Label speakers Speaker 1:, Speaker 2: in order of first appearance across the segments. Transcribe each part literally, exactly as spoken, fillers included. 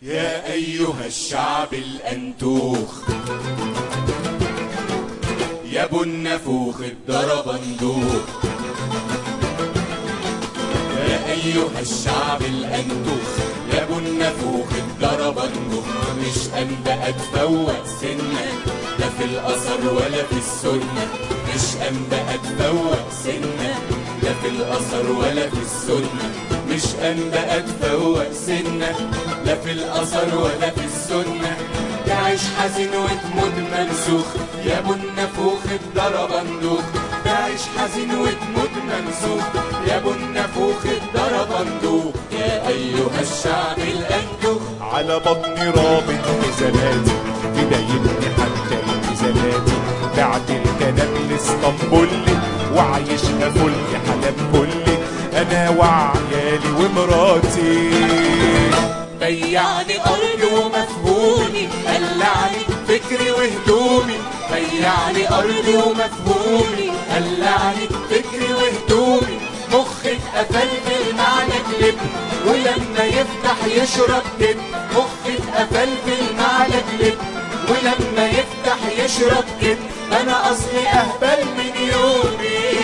Speaker 1: يا أيها الشعب الأنتوخ، يا ابو النفوخ الدربندوخ. يا أيها الشعب الأنتوخ، يا ابو النفوخ الدربندوخ. مش أنبقى تفوق سنة لا في الأثر ولا في السنة، مش أنبقى تفوق سنة لا في الأثر ولا في السنة، مش أنبقى تفوق سنة لا في الأثر ولا في السنة. تعيش حزين وتموت منسوخ يا ابو النفوخ الدربندوخ، تعيش حزين وتموت منسوخ يا ابو النفوخ الدربندوخ. يا أيها الشعب الأنتوخ،
Speaker 2: على بطني رابط نزلاتي بدايتني حتى انتزالاتي، بعد الكلام لاسطنبولي وعايشها فل حلب كلي، انا وعيالي ومراتي.
Speaker 1: بيعني أرضي ومفهومي، قلعني فكري وهدومي، بيعني أرضي ومفهومي، قلعني فكري وهدومي. مخي اتقفل بالمعنى كلبن ولما يفتح يشرب كده، مخي اتقفل بالمعنى كلبن ولما يفتح يشرب كده. أنا أصلي أهبل من يومي،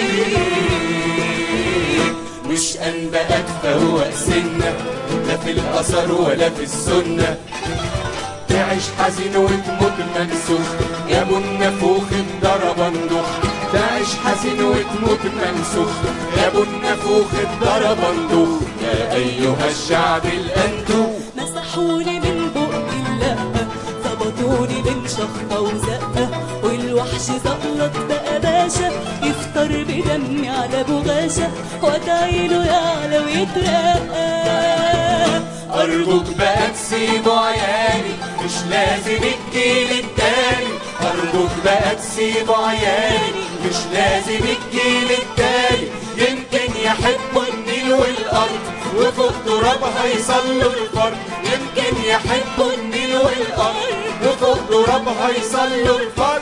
Speaker 1: مش أنبقى تفوق سنة لا في الأثر ولا في السنة. تعيش حزين وتموت منسوخ يا ابو النفوخ الدربندوخ، تعيش حزين وتموت منسوخ يا ابو النفوخ الدربندوخ. يا أيها الشعب الأنتوخ،
Speaker 3: مسحوني من بق اللقة، ظبطوني بين شخطة وزقة، والوحش زقلط بقى باشا يفطر بدمي على بغاشة، وتعينه يعلى ويترقى.
Speaker 1: أرجوك بقى تسيبوا عيالي، مش لازم الجيل التاني. أرجوك بقى تسيبوا عيالي، مش لازم الجيل التاني. يمكن يحبوا النيل والأرض وفوق ترابها يصلوا الفرد، يمكن يحبوا النيل والأرض وفوق ترابها يصلوا الفرد.